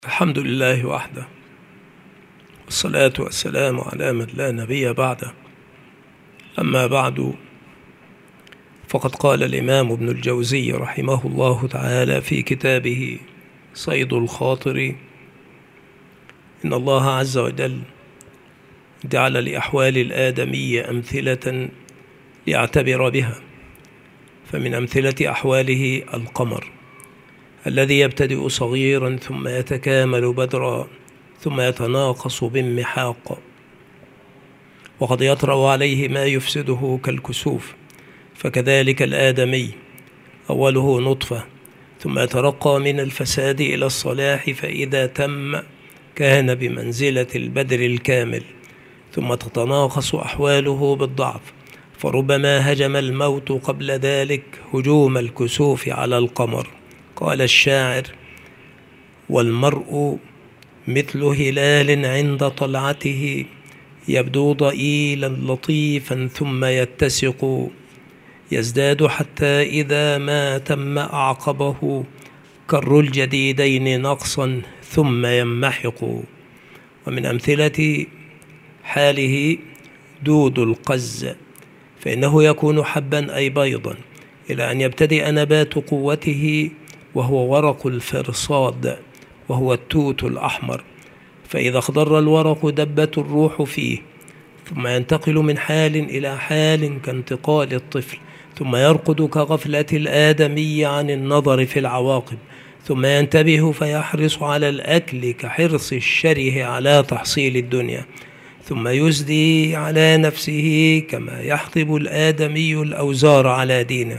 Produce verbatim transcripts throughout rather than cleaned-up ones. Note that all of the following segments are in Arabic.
الحمد لله وحده، والصلاة والسلام على من لا نبي بعده. أما بعد، فقد قال الإمام ابن الجوزي رحمه الله تعالى في كتابه صيد الخاطر: إن الله عز وجل جعل لأحوال الآدمي أمثلة ليعتبر بها، فمن أمثلة أحواله القمر الذي يبتدئ صغيرا ثم يتكامل بدرا ثم يتناقص بانمحاق، وقد يطرأ عليه ما يفسده كالكسوف. فكذلك الآدمي أوله نطفة ثم يترقى من الفساد إلى الصلاح، فإذا تم كان بمنزلة البدر الكامل، ثم تتناقص أحواله بالضعف، فربما هجم الموت قبل ذلك هجوم الكسوف على القمر. قال الشاعر: والمرء مثل هلال عند طلعته، يبدو ضئيلا لطيفا ثم يتسق، يزداد حتى إذا ما تم أعقبه، كر الجديدين نقصا ثم يمحق. ومن أمثلة حاله دود القز، فإنه يكون حبا أي بيضا إلى أن يبتدئ نبات قوته، وهو ورق الفرصاد، وهو التوت الأحمر، فإذا اخضر الورق دبت الروح فيه، ثم ينتقل من حال إلى حال كانتقال الطفل، ثم يرقد كغفلة الآدمي عن النظر في العواقب، ثم ينتبه فيحرص على الأكل كحرص الشره على تحصيل الدنيا، ثم يزدي على نفسه كما يحطب الآدمي الأوزار على دينه،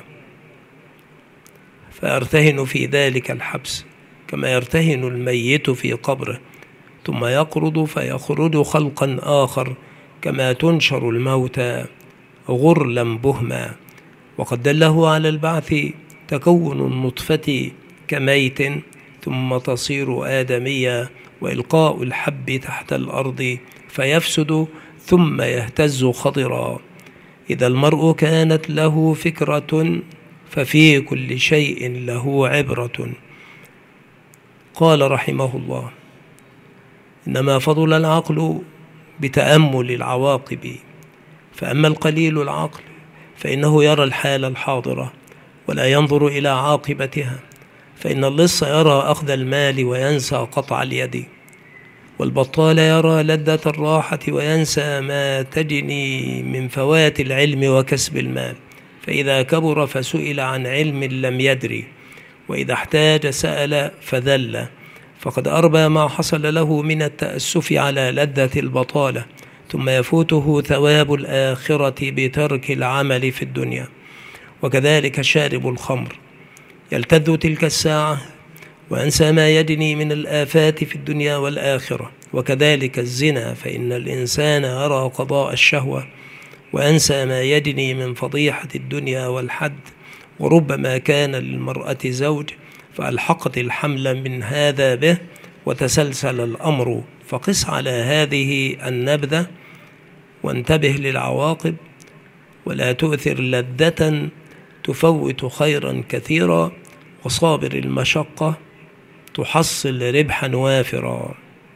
فيرتهن في ذلك الحبس كما يرتهن الميت في قبره، ثم يقرض فيخرج خلقا آخر كما تنشر الموتى غرلا بهما. وقد دله على البعث تكون النطفة كميت ثم تصير آدميا، وإلقاء الحب تحت الأرض فيفسد ثم يهتز خضرا. إذا المرء كانت له فكرة ففي كل شيء له عبرة. قال رحمه الله: إنما فضل العقل بتأمل العواقب، فأما القليل العقل فإنه يرى الحال الحاضرة ولا ينظر إلى عاقبتها، فإن اللص يرى أخذ المال وينسى قطع اليد، والبطال يرى لذة الراحة وينسى ما تجني من فوات العلم وكسب المال، فإذا كبر فسئل عن علم لم يدري، وإذا احتاج سأل فذل، فقد أربى ما حصل له من التأسف على لذة البطالة، ثم يفوته ثواب الآخرة بترك العمل في الدنيا. وكذلك شارب الخمر يلتذ تلك الساعة وأنسى ما يدني من الآفات في الدنيا والآخرة. وكذلك الزنا، فإن الإنسان يرى قضاء الشهوة وأنسى ما يدني من فضيحة الدنيا والحد. وربما كان للمرأة زوج فألحقت الحمل من هذا به وتسلسل الأمر، فقس على هذه النبذة وانتبه للعواقب، ولا تؤثر لذة تفوت خيرا كثيرا، وصابر المشقة تحصل ربحا وافرا.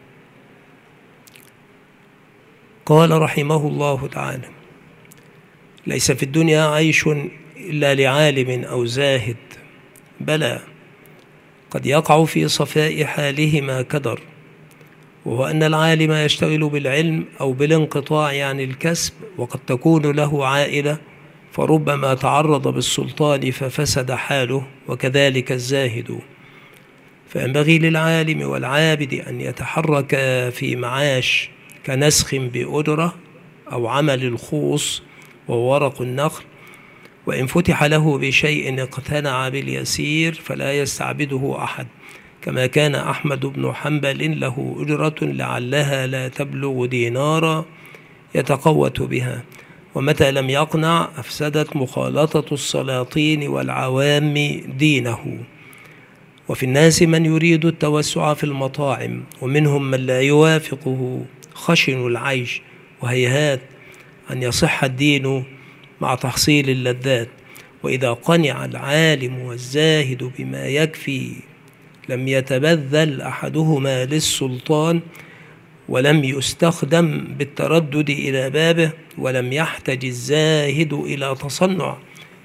قال رحمه الله تعالى: ليس في الدنيا عيش إلا لعالم أو زاهد، بلى قد يقع في صفاء حاله ما كدر، وهو أن العالم يشتغل بالعلم أو بالانقطاع عن الكسب، وقد تكون له عائلة فربما تعرض بالسلطان ففسد حاله، وكذلك الزاهد. فينبغي للعالم والعابد أن يتحرك في معاش كنسخ بأجرة أو عمل الخوص وهو ورق النخل، وإن فتح له بشيء اقتنع باليسير فلا يستعبده أحد، كما كان أحمد بن حنبل له أجرة لعلها لا تبلغ دينارا يتقوت بها، ومتى لم يقنع أفسدت مخالطة السلاطين والعوام دينه. وفي الناس من يريد التوسع في المطاعم، ومنهم من لا يوافقه خشن العيش، وهيهات أن يصح الدين مع تحصيل اللذات. وإذا قنع العالم والزاهد بما يكفي لم يتبذل أحدهما للسلطان، ولم يستخدم بالتردد إلى بابه، ولم يحتج الزاهد إلى تصنع.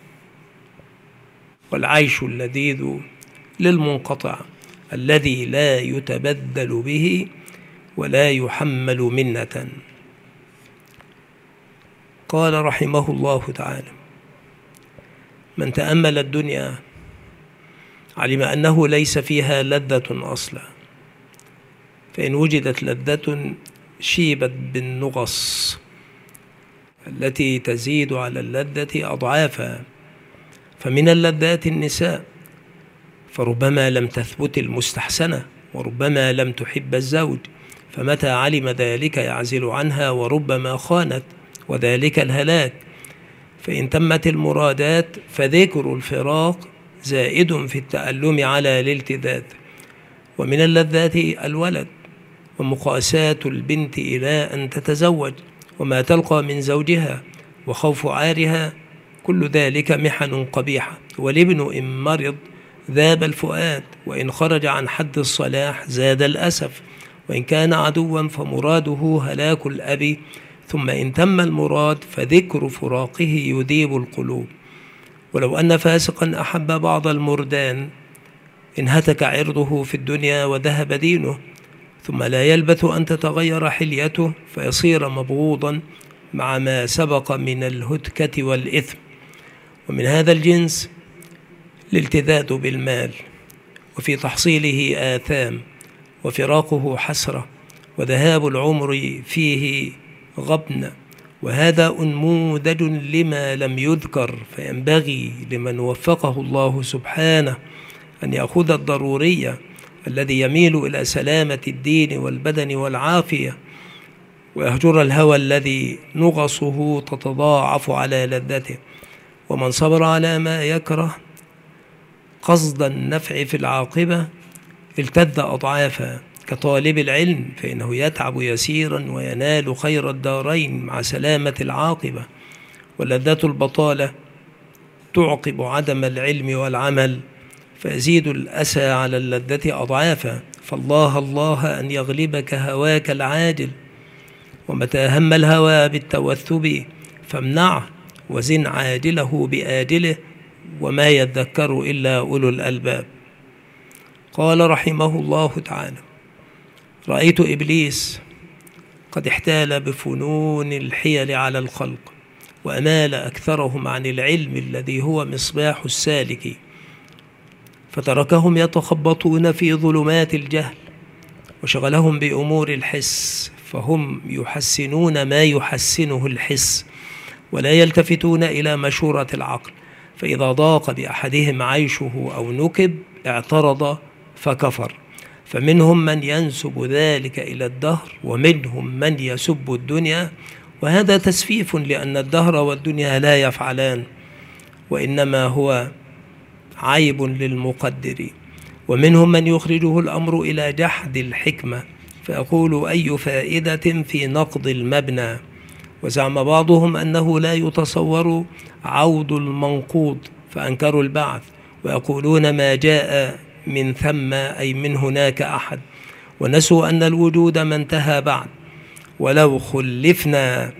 والعيش اللذيذ للمنقطع الذي لا يتبذل به ولا يحمل منة. قال رحمه الله تعالى: من تأمل الدنيا علم أنه ليس فيها لذة أصلا، فإن وجدت لذة شيبت بالنغص التي تزيد على اللذة أضعافا. فمن اللذات النساء، فربما لم تثبت المستحسنة، وربما لم تحب الزوج، فمتى علم ذلك يعزل عنها، وربما خانت، وذلك الهلاك. فإن تمت المرادات فذكر الفراق زائد في التألم على الالتذاذ. ومن اللذات الولد، ومقاساة البنت إلى أن تتزوج، وما تلقى من زوجها، وخوف عارها، كل ذلك محن قبيحة. والابن إن مرض ذاب الفؤاد، وإن خرج عن حد الصلاح زاد الأسف، وإن كان عدوا فمراده هلاك الأب. ثم إن تم المراد فذكر فراقه يذيب القلوب. ولو أن فاسقا أحب بعض المردان انهتك عرضه في الدنيا وذهب دينه، ثم لا يلبث أن تتغير حليته فيصير مبغوضا مع ما سبق من الهتكة والإثم. ومن هذا الجنس الالتذاذ بالمال، وفي تحصيله آثام، وفراقه حسرة، وذهاب العمر فيه غبن. وهذا أنموذج لما لم يذكر، فينبغي لمن وفقه الله سبحانه أن يأخذ الضرورية الذي يميل إلى سلامة الدين والبدن والعافية، ويهجر الهوى الذي نغصه تتضاعف على لذته. ومن صبر على ما يكره قصد النفع في العاقبة التذ أضعافا، كطالب العلم، فإنه يتعب يسيرا وينال خير الدارين مع سلامة العاقبة. ولذة البطالة تعقب عدم العلم والعمل، فيزيد الأسى على اللذة أضعافا. فالله الله أن يغلبك هواك العاجل، ومتى هم الهوى بالتوثب فامنعه، وزن عاجله بآجله، وما يذكر إلا أولو الألباب. قال رحمه الله تعالى: رأيت إبليس قد احتال بفنون الحيل على الخلق، وأمال أكثرهم عن العلم الذي هو مصباح السالك، فتركهم يتخبطون في ظلمات الجهل، وشغلهم بأمور الحس، فهم يحسنون ما يحسنه الحس، ولا يلتفتون إلى مشورة العقل. فإذا ضاق بأحدهم عيشه أو نكب اعترض فكفر. فمنهم من ينسب ذلك إلى الدهر، ومنهم من يسب الدنيا، وهذا تسفيف، لأن الدهر والدنيا لا يفعلان، وإنما هو عيب للمقدر. ومنهم من يخرجه الأمر إلى جحد الحكمة، فيقول: أي فائدة في نقض المبنى. وزعم بعضهم أنه لا يتصور عود المنقوض، فأنكروا البعث، ويقولون ما جاء من ثم أي من هناك أحد، ونسوا أن الوجود ما انتهى بعد. ولو خلفنا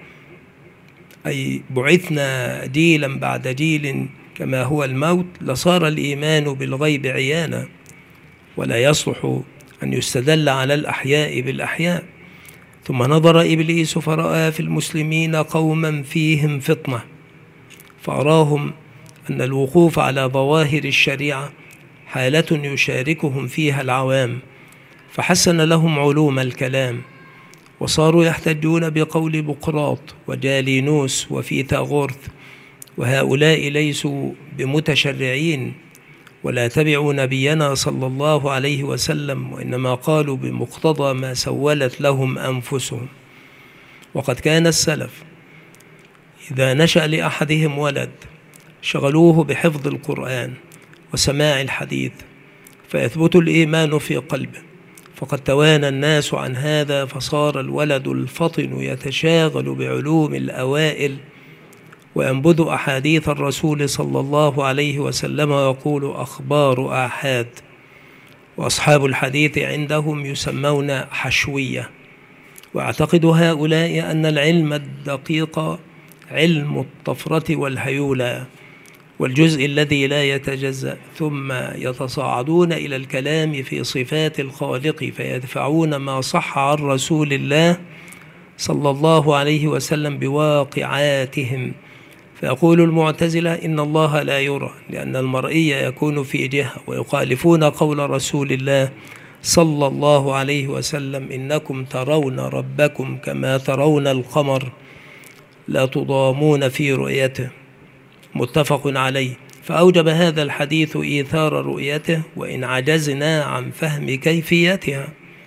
أي بعثنا جيلا بعد جيل كما هو الموت، لصار الإيمان بالغيب عيانا، ولا يصلح أن يستدل على الأحياء بالأحياء. ثم نظر إبليس فرأى في المسلمين قوما فيهم فطنة، فأراهم أن الوقوف على ظواهر الشريعة حالة يشاركهم فيها العوام، فحسن لهم علوم الكلام، وصاروا يحتجون بقول بقراط وجالينوس وفيثاغورث، وهؤلاء ليسوا بمتشرعين ولا تبعوا نبينا صلى الله عليه وسلم، وإنما قالوا بمقتضى ما سولت لهم أنفسهم. وقد كان السلف إذا نشأ لأحدهم ولد شغلوه بحفظ القرآن وسماع الحديث، فيثبت الإيمان في قلبه. فقد توانى الناس عن هذا، فصار الولد الفطن يتشاغل بعلوم الأوائل، وينبذ أحاديث الرسول صلى الله عليه وسلم، ويقول أخبار آحاد. وأصحاب الحديث عندهم يسمون حشوية. واعتقد هؤلاء أن العلم الدقيق علم الطفرة والهيولى والجزء الذي لا يتجزأ، ثم يتصاعدون إلى الكلام في صفات الخالق فيدفعون ما صح عن رسول الله صلى الله عليه وسلم بواقعاتهم. فيقول المعتزلة إن الله لا يرى لأن المرئي يكون في جهة، ويخالفون قول رسول الله صلى الله عليه وسلم إنكم ترون ربكم كما ترون القمر لا تضامون في رؤيته، متفق عليه. فأوجب هذا الحديث إيثار رؤيته وإن عجزنا عن فهم كيفيتها.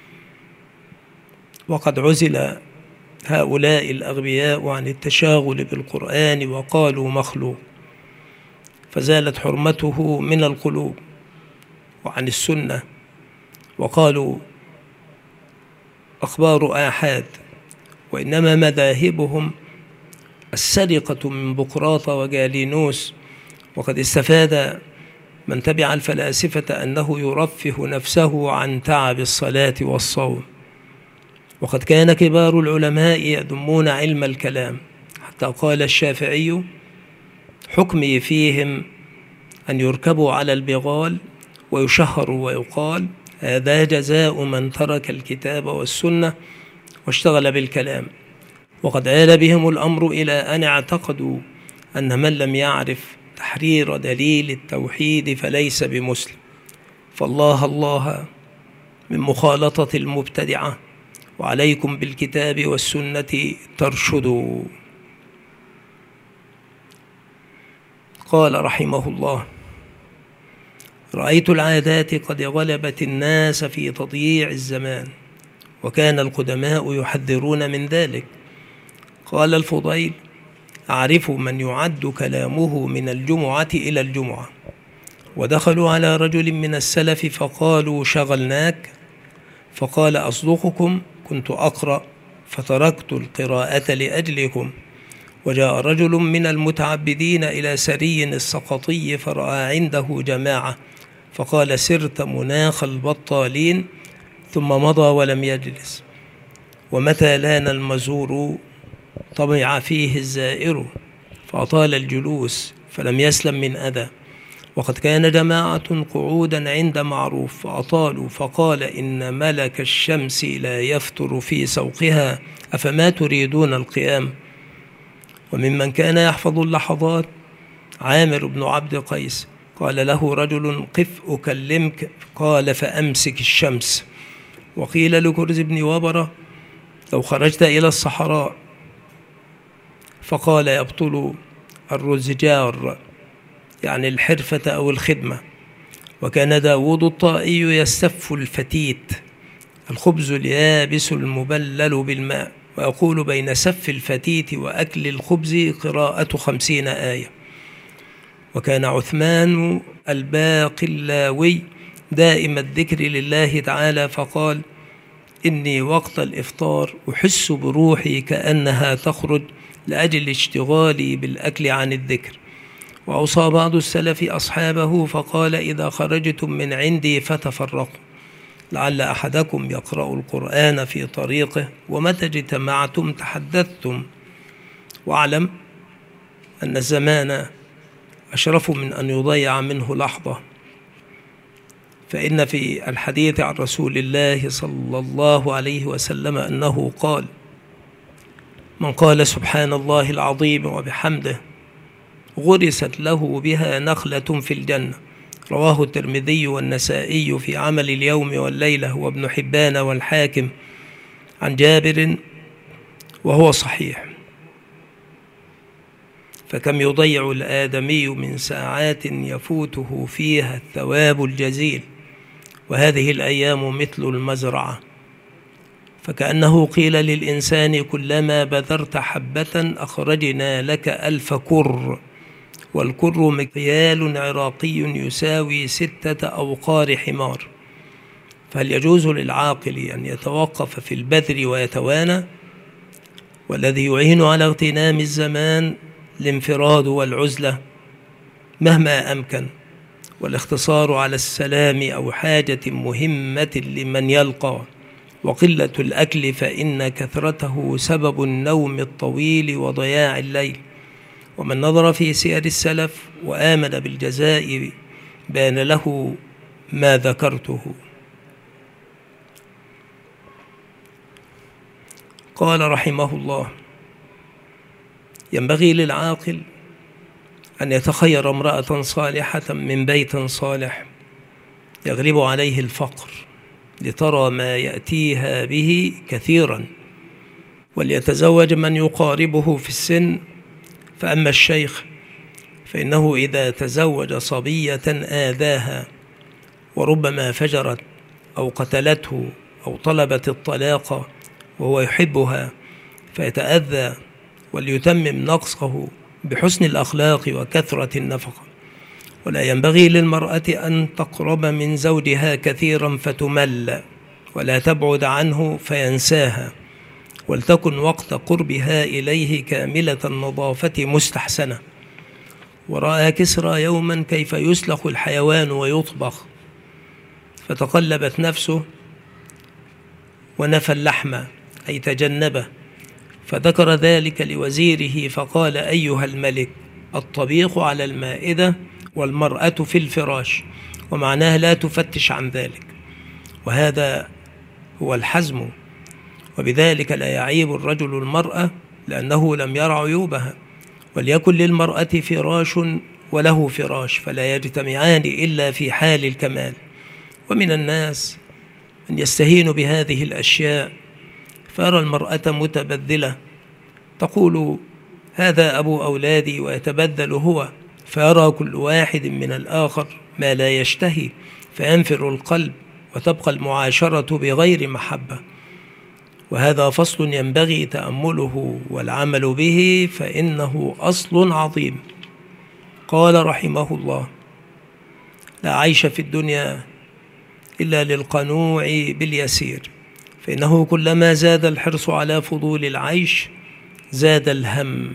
وقد عزل هؤلاء الأغبياء عن التشاغل بالقرآن وقالوا مخلوق، فزالت حرمته من القلوب، وعن السنة وقالوا أخبار آحاد، وإنما مذاهبهم السرقة من بقراط وجالينوس. وقد استفاد من تبع الفلاسفة أنه يرفه نفسه عن تعب الصلاة والصوم. وقد كان كبار العلماء يذمون علم الكلام، حتى قال الشافعي حكمي فيهم أن يركبوا على البغال ويشهروا ويقال هذا جزاء من ترك الكتاب والسنة واشتغل بالكلام. وقد آل بهم الأمر إلى أن اعتقدوا أن من لم يعرف تحرير دليل التوحيد فليس بمسلم، فالله الله من مخالطة المبتدعة، وعليكم بالكتاب والسنة ترشدوا. قال رحمه الله رأيت العادات قد غلبت الناس في تضييع الزمان، وكان القدماء يحذرون من ذلك. قال الفضيل أعرف من يعد كلامه من الجمعة إلى الجمعة، ودخلوا على رجل من السلف فقالوا شغلناك، فقال أصدقكم كنت أقرأ فتركت القراءة لأجلكم. وجاء رجل من المتعبدين إلى سري السقطي فرأى عنده جماعة فقال سرت مناخ البطالين، ثم مضى ولم يجلس. ومتى لان المزور طمع فيه الزائر فأطال الجلوس فلم يسلم من أذى. وقد كان جماعة قعودا عند معروف فأطالوا، فقال إن ملك الشمس لا يفتر في سوقها أفما تريدون القيام. وممن كان يحفظ اللحظات عامر بن عبد قيس قال له رجل قف أكلمك، قال فأمسك الشمس. وقيل لكرز بن وبرة لو خرجت إلى الصحراء، فقال يبطل الرزجار يعني الحرفة أو الخدمة. وكان داود الطائي يستف الفتيت الخبز اليابس المبلل بالماء، ويقول بين سف الفتيت وأكل الخبز قراءة خمسين آية. وكان عثمان الباقلاوي دائم الذكر لله تعالى، فقال إني وقت الإفطار أحس بروحي كأنها تخرج لأجل اشتغالي بالأكل عن الذكر. وأوصى بعض السلف أصحابه فقال إذا خرجتم من عندي فتفرقوا، لعل أحدكم يقرأ القرآن في طريقه، ومتى اجتمعتم تحدثتم. واعلم أن الزمان أشرف من أن يضيع منه لحظة، فإن في الحديث عن رسول الله صلى الله عليه وسلم أنه قال من قال سبحان الله العظيم وبحمده غرست له بها نخلة في الجنة. رواه الترمذي والنسائي في عمل اليوم والليلة وابن حبان والحاكم عن جابر وهو صحيح. فكم يضيع الآدمي من ساعات يفوته فيها الثواب الجزيل، وهذه الأيام مثل المزرعة، فكأنه قيل للإنسان كلما بذرت حبة أخرجنا لك ألف كر، والكر مكيال عراقي يساوي ستة أوقار حمار. فهل يجوز للعاقل أن يتوقف في البذر ويتوانى؟ والذي يعين على اغتنام الزمان الانفراد والعزلة مهما أمكن، والاختصار على السلام أو حاجة مهمة لمن يلقى، وقلة الأكل فإن كثرته سبب النوم الطويل وضياع الليل. ومن نظر في سير السلف وآمن بالجزاء بان له ما ذكرته. قال رحمه الله: ينبغي للعاقل أن يتخير امرأة صالحة من بيت صالح يغلب عليه الفقر لترى ما يأتيها به كثيرا، وليتزوج من يقاربه في السن. فأما الشيخ فإنه إذا تزوج صبية آذاها وربما فجرت أو قتلته أو طلبت الطلاق وهو يحبها فيتأذى، وليتمم نقصه بحسن الأخلاق وكثرة النفقة. ولا ينبغي للمرأة أن تقرب من زوجها كثيرا فتمل، ولا تبعد عنه فينساها، ولتكن وقت قربها إليه كاملة النظافة مستحسنة. ورأى كسرى يوما كيف يسلخ الحيوان ويطبخ، فتقلبت نفسه ونفى اللحم أي تجنبه، فذكر ذلك لوزيره فقال: أيها الملك، الطبيخ على المائدة والمرأة في الفراش، ومعناه لا تفتش عن ذلك. وهذا هو الحزم، وبذلك لا يعيب الرجل المرأة لأنه لم يرى عيوبها. وليكن للمرأة فراش وله فراش، فلا يجتمعان إلا في حال الكمال. ومن الناس من يستهين بهذه الأشياء، فأرى المرأة متبذلة تقول: هذا أبو أولادي، ويتبذل هو، فيرى كل واحد من الآخر ما لا يشتهي، فينفر القلب، وتبقى المعاشرة بغير محبة. وهذا فصل ينبغي تأمله والعمل به، فإنه أصل عظيم. قال رحمه الله: لا عيش في الدنيا إلا للقنوع باليسير، فإنه كلما زاد الحرص على فضول العيش زاد الهم،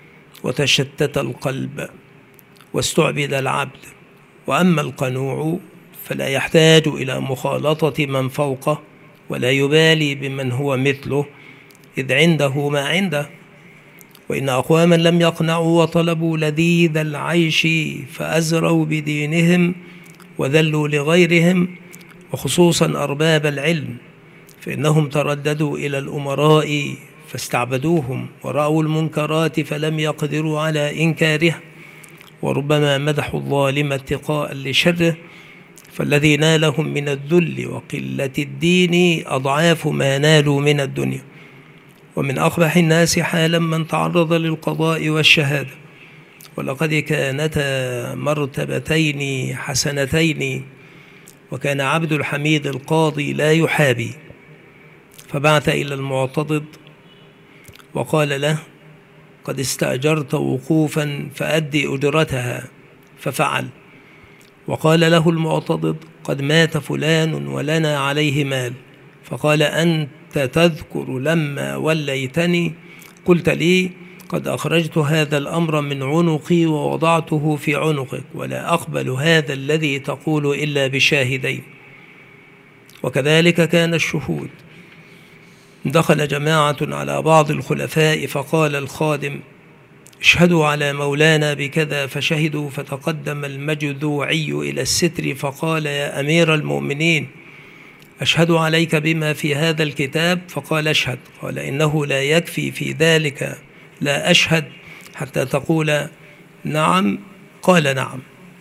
وتشتت القلب، واستعبد العبد. وأما القنوع فلا يحتاج إلى مخالطة من فوقه، ولا يبالي بمن هو مثله، إذ عنده ما عنده. وإن أقواما لم يقنعوا وطلبوا لذيذ العيش فأزروا بدينهم وذلوا لغيرهم، وخصوصا أرباب العلم، فإنهم ترددوا إلى الأمراء فاستعبدوهم، ورأوا المنكرات فلم يقدروا على إنكارها، وربما مدحوا الظالم اتقاء لشره، فالذي نالهم من الذل وقلة الدين أضعاف ما نالوا من الدنيا. ومن أقبح الناس حالا من تعرض للقضاء والشهادة، ولقد كانتا مرتبتين حسنتين، وكان عبد الحميد القاضي لا يحابي، فبعث إلى المعتضد وقال له: قد استأجرت وقوفا فأدي أجرتها، ففعل. وقال له المعتضد: قد مات فلان ولنا عليه مال، فقال: أنت تذكر لما وليتني قلت لي قد أخرجت هذا الأمر من عنقي ووضعته في عنقك، ولا أقبل هذا الذي تقول إلا بشاهدين. وكذلك كان الشهود. دخل جماعة على بعض الخلفاء فقال الخادم: اشهدوا على مولانا بكذا، فشهدوا، فتقدم المجذوعي إلى الستر فقال: يا أمير المؤمنين، أشهد عليك بما في هذا الكتاب؟ فقال: اشهد. قال: إنه لا يكفي في ذلك لا أشهد حتى تقول نعم. قال: نعم.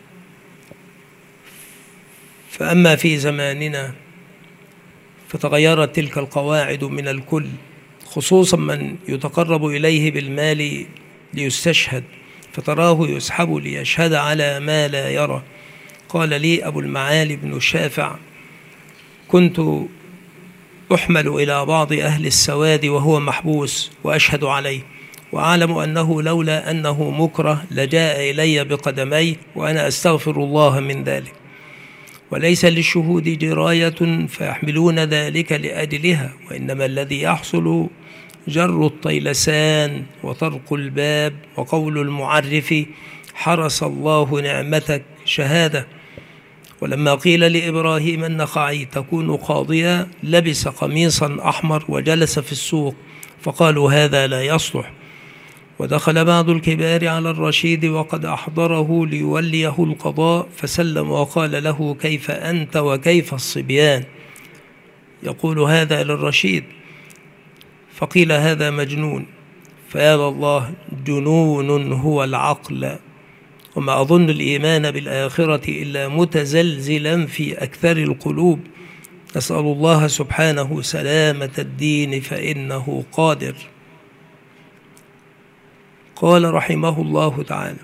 فأما في زماننا فتغيرت تلك القواعد من الكل، خصوصا من يتقرب إليه بالمال ليستشهد، فتراه يسحب ليشهد على ما لا يرى. قال لي أبو المعالي بن الشافع: كنت أحمل إلى بعض أهل السواد وهو محبوس وأشهد عليه، وأعلم أنه لولا أنه مكره لجاء إلي بقدميه، وأنا أستغفر الله من ذلك. وليس للشهود جراية فيحملون ذلك لأجلها، وإنما الذي يحصل جر الطيلسان وطرق الباب وقول المعرف: حرس الله نعمتك شهادة. ولما قيل لإبراهيم النخعي تكون قاضيا لبس قميصا أحمر وجلس في السوق، فقالوا هذا لا يصلح. ودخل بعض الكبار على الرشيد وقد أحضره ليوليه القضاء، فسلم وقال له كيف أنت وكيف الصبيان؟ يقول هذا للرشيد، فقيل هذا مجنون، فيا الله جنون هو العقل، وما أظن الإيمان بالآخرة إلا متزلزلا في أكثر القلوب. نسأل الله سبحانه سلامة الدين فإنه قادر. قال رحمه الله تعالى: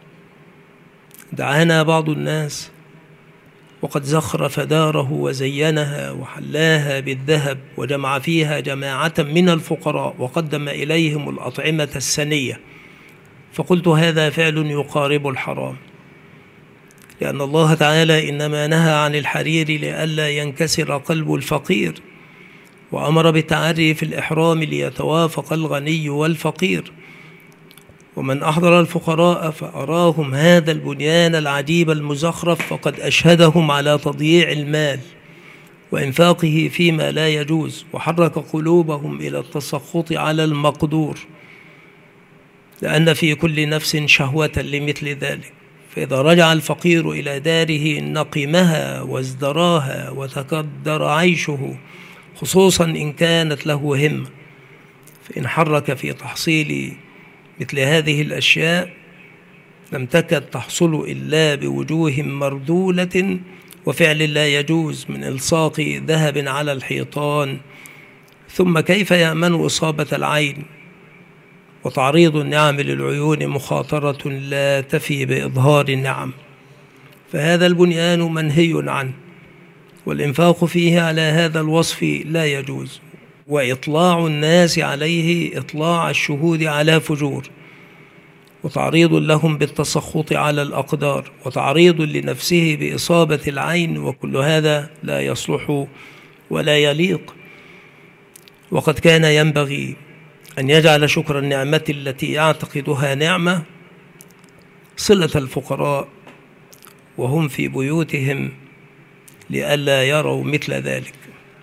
دعانا بعض الناس وقد زخرف داره وزينها وحلاها بالذهب وجمع فيها جماعة من الفقراء وقدم إليهم الأطعمة السنية، فقلت هذا فعل يقارب الحرام، لأن الله تعالى إنما نهى عن الحرير لئلا ينكسر قلب الفقير، وأمر بالتعري في الإحرام ليتوافق الغني والفقير. ومن أحضر الفقراء فأراهم هذا البنيان العجيب المزخرف فقد أشهدهم على تضييع المال وإنفاقه فيما لا يجوز، وحرك قلوبهم إلى التسخط على المقدور، لأن في كل نفس شهوة لمثل ذلك. فإذا رجع الفقير إلى داره نقمها وازدراها وتقدر عيشه، خصوصا إن كانت له همة، فإن حرك في تحصيل مثل هذه الأشياء لم تكد تحصل إلا بوجوه مردولة وفعل لا يجوز من إلصاق ذهب على الحيطان. ثم كيف يأمن إصابة العين وتعريض النعم للعيون مخاطرة لا تفي بإظهار النعم؟ فهذا البنيان منهي عنه، والإنفاق فيه على هذا الوصف لا يجوز، وإطلاع الناس عليه إطلاع الشهود على فجور، وتعريض لهم بالتسخط على الأقدار، وتعريض لنفسه بإصابة العين، وكل هذا لا يصلح ولا يليق. وقد كان ينبغي أن يجعل شكر النعمة التي يعتقدها نعمة صلة الفقراء وهم في بيوتهم لئلا يروا مثل ذلك.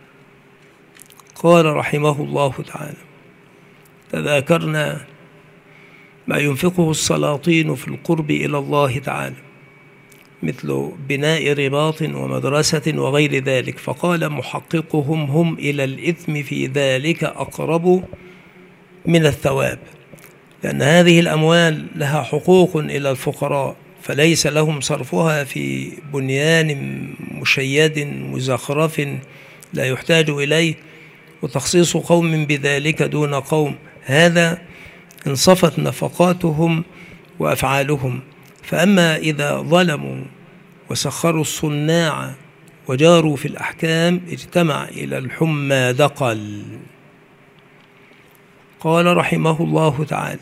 قال رحمه الله تعالى: تذاكرنا ما ينفقه السلاطين في القرب إلى الله تعالى، مثل بناء رباط ومدرسة وغير ذلك، فقال محققهم: هم إلى الإثم في ذلك أقرب من الثواب، لأن هذه الأموال لها حقوق إلى الفقراء، فليس لهم صرفها في بنيان مشيد مزخرف لا يحتاج إليه، وتخصيص قوم بذلك دون قوم، هذا انصفت نفقاتهم وأفعالهم. فأما إذا ظلموا وسخروا الصناع وجاروا في الأحكام اجتمع إلى الحمى دقل. قال رحمه الله تعالى: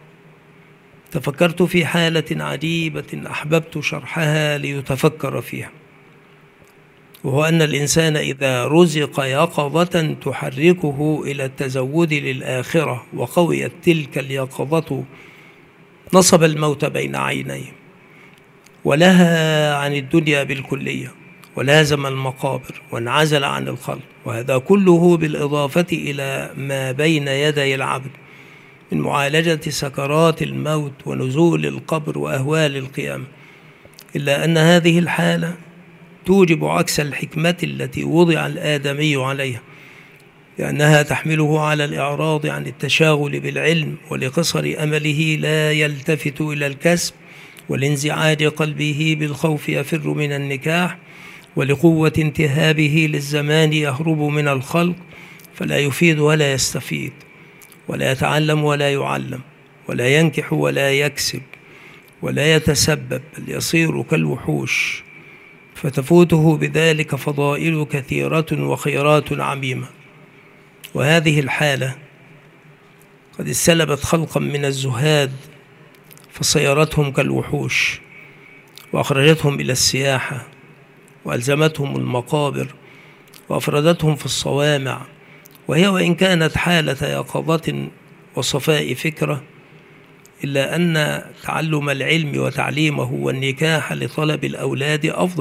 تفكرت في حالة عجيبة أحببت شرحها ليتفكر فيها، وهو أن الإنسان إذا رزق يقظة تحركه إلى التزود للآخرة وقويت تلك اليقظة نصب الموت بين عينيه ولها عن الدنيا بالكلية، ولازم المقابر وانعزل عن الخلق، وهذا كله بالإضافة إلى ما بين يدي العبد من معالجة سكرات الموت ونزول القبر وأهوال القيامة. إلا أن هذه الحالة توجب عكس الحكمة التي وضع الآدمي عليها، لأنها تحمله على الإعراض عن التشاغل بالعلم ولقصر أمله لا يلتفت إلى الكسب، ولانزعاج قلبه بالخوف يفر من النكاح، ولقوة انتهابه للزمان يهرب من الخلق فلا يفيد ولا يستفيد، ولا يتعلم ولا يعلم، ولا ينكح ولا يكسب ولا يتسبب، بل يصير كالوحوش، فتفوته بذلك فضائل كثيرة وخيرات عميمة. وهذه الحالة قد استلبت خلقا من الزهاد فصيرتهم كالوحوش، وأخرجتهم إلى السياحة، وألزمتهم المقابر، وأفردتهم في الصوامع، وهي وإن كانت حالة يقظة وصفاء فكرة، إلا أن تعلم العلم وتعليمه والنكاح لطلب الأولاد أفضل،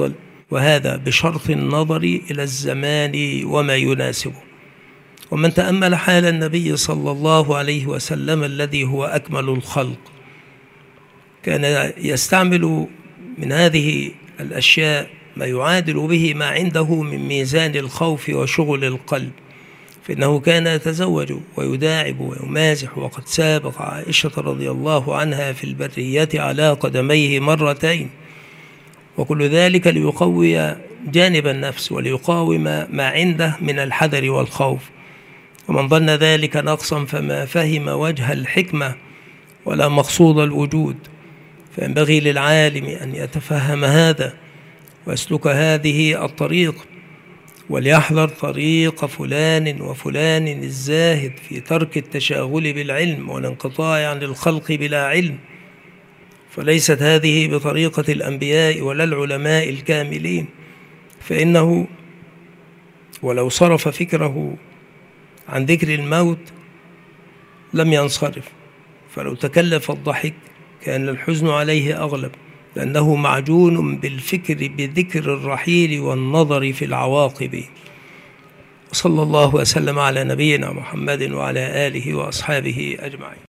وهذا بشرط النظر إلى الزمان وما يناسبه. ومن تأمل حال النبي صلى الله عليه وسلم الذي هو أكمل الخلق كان يستعمل من هذه الأشياء ما يعادل به ما عنده من ميزان الخوف وشغل القلب، فإنه كان يتزوج ويداعب ويمازح، وقد سابق عائشة رضي الله عنها في البرية على قدميه مرتين، وكل ذلك ليقوي جانب النفس وليقاوم ما عنده من الحذر والخوف. ومن ظن ذلك نقصا فما فهم وجه الحكمة ولا مقصود الوجود، فينبغي للعالم أن يتفهم هذا ويسلك هذه الطريق، وليحذر طريق فلان وفلان الزاهد في ترك التشاغل بالعلم والانقطاع عن الخلق بلا علم، فليست هذه بطريقة الأنبياء ولا العلماء الكاملين، فإنه ولو صرف فكره عن ذكر الموت لم ينصرف، فلو تكلف الضحك كان الحزن عليه أغلب، لأنه معجون بالفكر بذكر الرحيل والنظر في العواقب. صلى الله وسلم على نبينا محمد وعلى آله وأصحابه أجمعين.